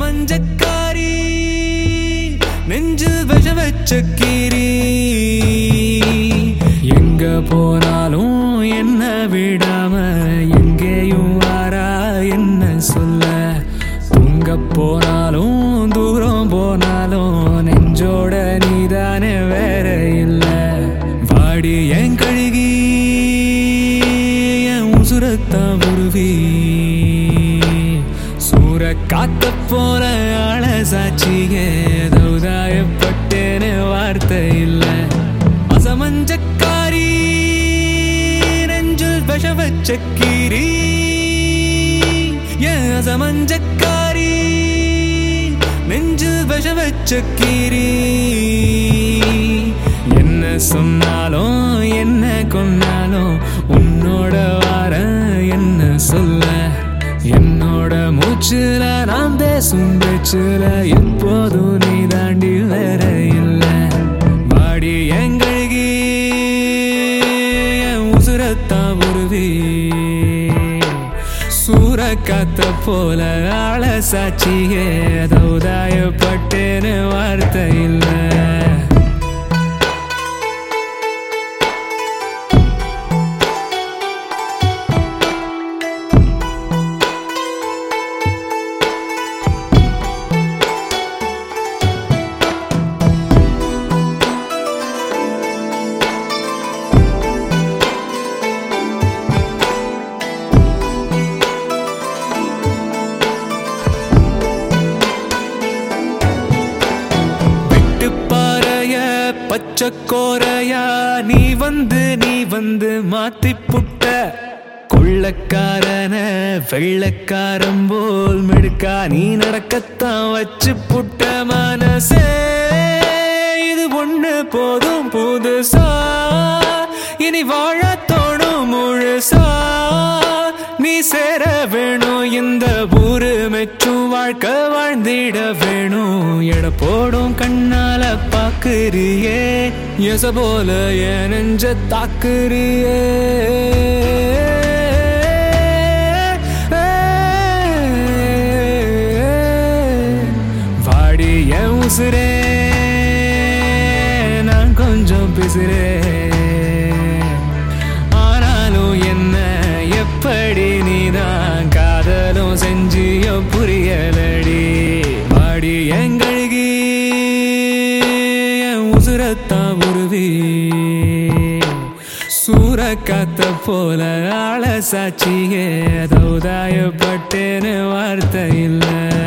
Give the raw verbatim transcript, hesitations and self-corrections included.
அசமஞ்சக்காரி நெஞ்சில் விஷ வச்ச கீரி எங்க போனாலும் என்ன விடாம எங்கேயும் வாரா என்ன சொல்ல தூங்க போனாலும் தூரம் போனாலும் நெஞ்சோட நீதானே வேற இல்ல வாடி என் கழுகி என் உசுரத்தான் உருவி சூற காத்த போல ஆள சாட்சியே தௌதாயப்பட்டேன்னு வார்த்தை இல்ல அசமஞ்சக்காரி நெஞ்சில் விஷ வச்ச கீரி ஏன் அசமஞ்சக்காரி நெஞ்சில் விஷ வச்ச கீரி என்ன சொன்னாலும் என்ன கொன்னாலும் உன்னோட வார என்ன சொல்ல என்னோட மூச்சுல நாம் பேசும் பேச்சுல எப்போதும் நீ தாண்டி வேற இல்ல வாடி எங்கழுகி என் உசுரத்தான் உருவி சூற காத்த போல ஆள சாட்சியே தௌதாயப்பட்டேன்னு வார்த்தை இல்ல பச்சக்கோரையா நீ வந்து நீ வந்து மாத்தி புட்ட கொள்ளக்காரன வெள்ளக்காரம் போல் மெடுக்கா நீ நடக்கத்தான் வச்சு புட்ட மனசே இது ஒண்ணு போதும் புதுசா இனி வாழ தோணும் முழுசா நீ சேர வேணும் இந்த ஊரு மெச்சும் வாழ்க்கை வாழ்ந்திட வேணும் எட போடும் கண்ணால பாக்குறியே எச போல என் நெஞ்ச தாக்குறியே வாடி என் உசுரே நான் கொஞ்சம் பிசுறேன் ஆனாலும் என்ன எப்படி நீதான் காதலும் செஞ்சியோ புரியலடி வாடி எங்கழுகி என் உசுரத்தான் உருவி சூற காத்த போல ஆள சாட்சியே தௌதாயப்பட்டேன்னு வார்த்தை இல்ல